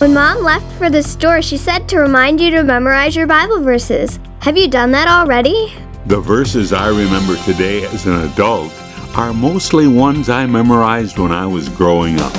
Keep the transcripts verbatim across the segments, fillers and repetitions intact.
When Mom left for the store, she said to remind you to memorize your Bible verses. Have you done that already? The verses I remember today as an adult are mostly ones I memorized when I was growing up.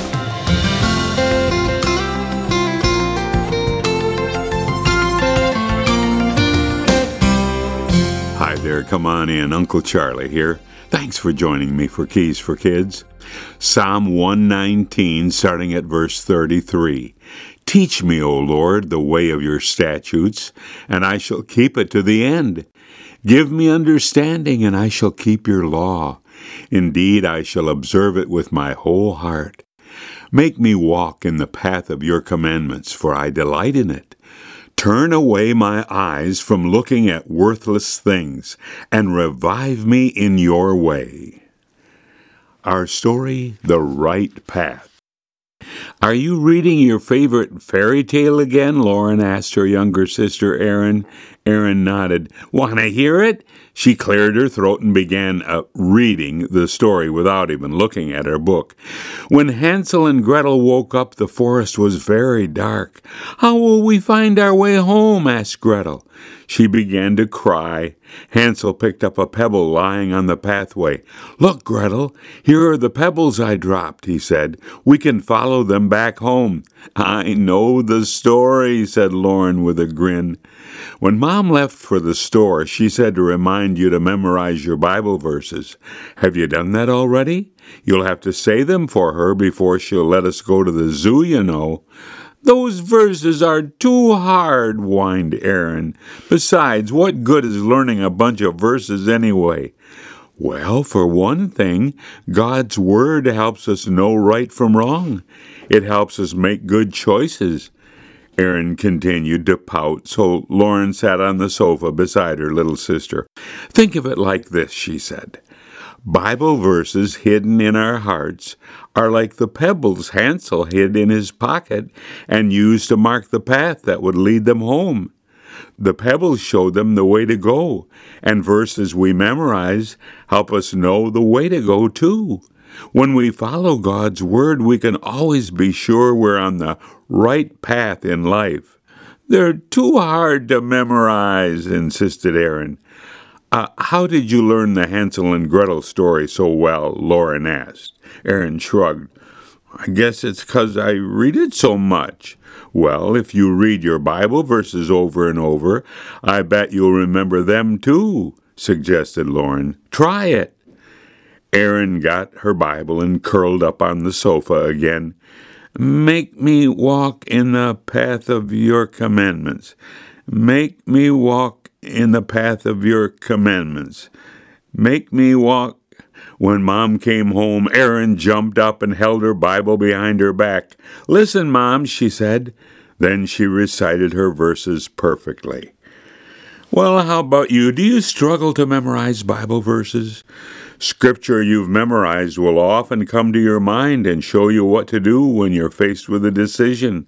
Hi there, come on in. Uncle Charlie here. Thanks for joining me for Keys for Kids. Psalm one nineteen, starting at verse thirty-three. Teach me, O Lord, the way of your statutes, and I shall keep it to the end. Give me understanding, and I shall keep your law. Indeed, I shall observe it with my whole heart. Make me walk in the path of your commandments, for I delight in it. Turn away my eyes from looking at worthless things, and revive me in your way. Our story, The Right Path. Are you reading your favorite fairy tale again? Lauren asked her younger sister, Erin. Erin nodded. Want to hear it? She cleared her throat and began uh, reading the story without even looking at her book. When Hansel and Gretel woke up, the forest was very dark. How will we find our way home? Asked Gretel. She began to cry. Hansel picked up a pebble lying on the pathway. Look, Gretel, here are the pebbles I dropped, he said. We can follow them back home. I know the story, said Lauren with a grin. When Mom left for the store, she said to remind you to memorize your Bible verses. Have you done that already? You'll have to say them for her before she'll let us go to the zoo, you know. Those verses are too hard, whined Erin. Besides, what good is learning a bunch of verses anyway? Well, for one thing, God's Word helps us know right from wrong. It helps us make good choices. Erin continued to pout, so Lauren sat on the sofa beside her little sister. Think of it like this, she said. Bible verses hidden in our hearts are like the pebbles Hansel hid in his pocket and used to mark the path that would lead them home. The pebbles show them the way to go, and verses we memorize help us know the way to go too. When we follow God's Word, we can always be sure we're on the right path in life. They're too hard to memorize, insisted Erin. Uh, how did you learn the Hansel and Gretel story so well? Lauren asked. Erin shrugged. I guess it's 'cause I read it so much. Well, if you read your Bible verses over and over, I bet you'll remember them too, suggested Lauren. Try it. Erin got her Bible and curled up on the sofa again. Make me walk in the path of your commandments. Make me walk in the path of your commandments. Make me walk. When Mom came home, Erin jumped up and held her Bible behind her back. Listen, Mom, she said. Then she recited her verses perfectly. Well, how about you? Do you struggle to memorize Bible verses? Scripture you've memorized will often come to your mind and show you what to do when you're faced with a decision.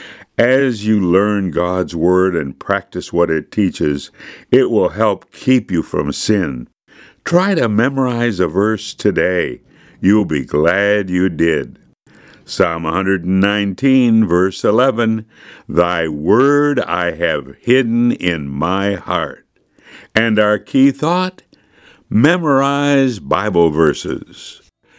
As you learn God's Word and practice what it teaches, it will help keep you from sin. Try to memorize a verse today. You'll be glad you did. Psalm one nineteen, verse eleven, Thy word I have hidden in my heart. And our key thought? Memorize Bible verses.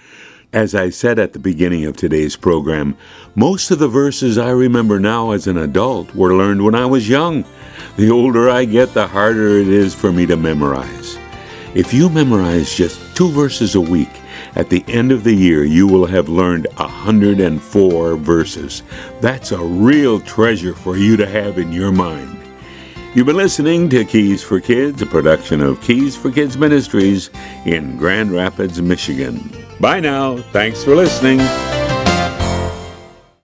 As I said at the beginning of today's program, most of the verses I remember now as an adult were learned when I was young. The older I get, the harder it is for me to memorize. If you memorize just two verses a week, at the end of the year you will have learned one hundred four verses. That's a real treasure for you to have in your mind. You've been listening to Keys for Kids, a production of Keys for Kids Ministries in Grand Rapids, Michigan. Bye now. Thanks for listening.